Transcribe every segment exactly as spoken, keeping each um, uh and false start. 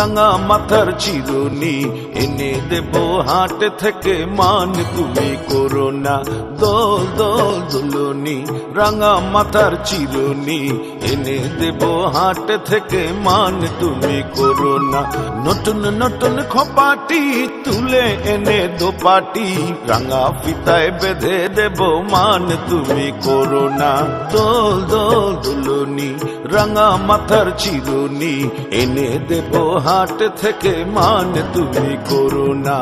রাঙা মাথার চিরুনি এনে দেব হাট থেকে মান তুমি করো না দোল দোল দুলুনি রাঙা মাথার চিরুনি এনে দেব হাট থেকে মান তুমি করো না নতুন নতুন খোপাটি তুলে এনে দোপাটি রাঙা ফিতায় বেঁধে দেব মান তুমি করো না দোল দোল দুলুনি রাঙা মাথার চিরুনি এনে দেব হাট থেকে মান তুমি করো না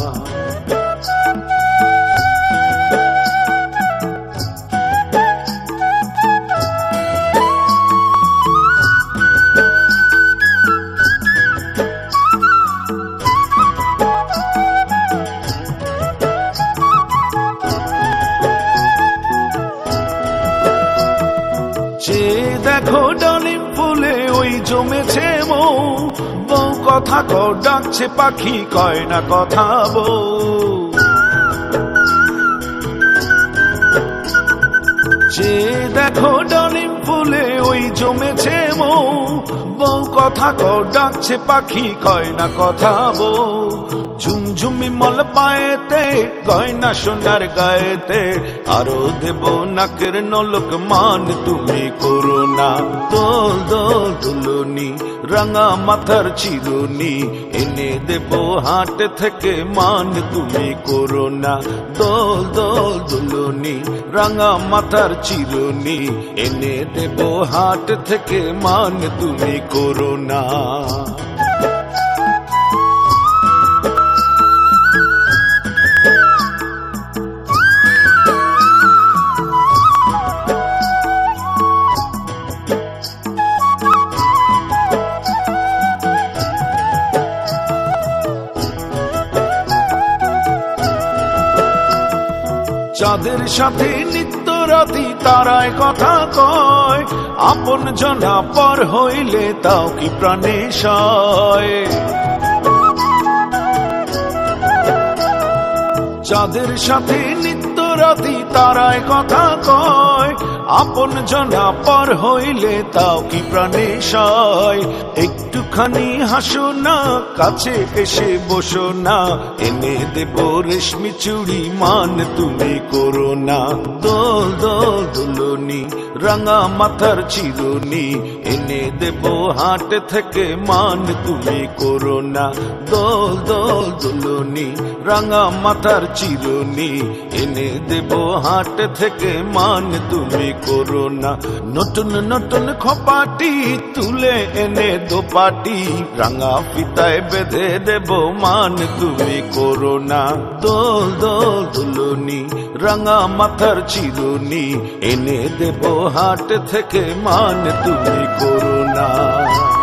যে দেখো ডালিম ফুলে ওই জমেছে মৌ বউ কথা কও ডাকছে পাখি কয় না কথা বউ যে দেখো ডালিম ফুলে ওই জমেছে মৌ বউ কথা কও ডাকছে পাখি কয় না কথা বউ ঝুমঝুমি মল পায়েতে গয়না সোনার গায়েতে আরো দেব নাকের নলক মান তুমি করো না দোল দোল দুলুনি রাঙা মাথার চিরুনি এনে দেব হাট থেকে মান তুমি করো না দোল দোল দুলুনি রাঙা মাথার চিরুনি এনে দেব হাট থেকে মান তুমি করো না চাঁদের সাথে নিত্য রাতি তারায় কথা কয় আপন জনা পর হইলে তাও কি প্রাণে সয় চাঁদের সাথে নিত্য রাতি তারায় কথা কয় আপন জনা পর হইলে তাও কি প্রাণে সয় একটুখানি হাসো না কাছে এসে বসো না এনে দেব রেশমি চুড়ি মান তুমি করো না দোল দোল দুলুনি রাঙা মাথার চিরুনি এনে দেব হাট থেকে মান তুমি করো না দোল দোল দুলুনি রাঙা মাথার চিরুনি এনে দেব হাট থেকে মান তুমি করো না নতুন নতুন খোপাটি তুলে এনে দোপাটি রাঙা ফিতায় বেঁধে দেব মান তুমি করো না দোল দোল দুলুনি রাঙা মাথার চিরুনি এনে দেব হাট থেকে মান তুমি করো না।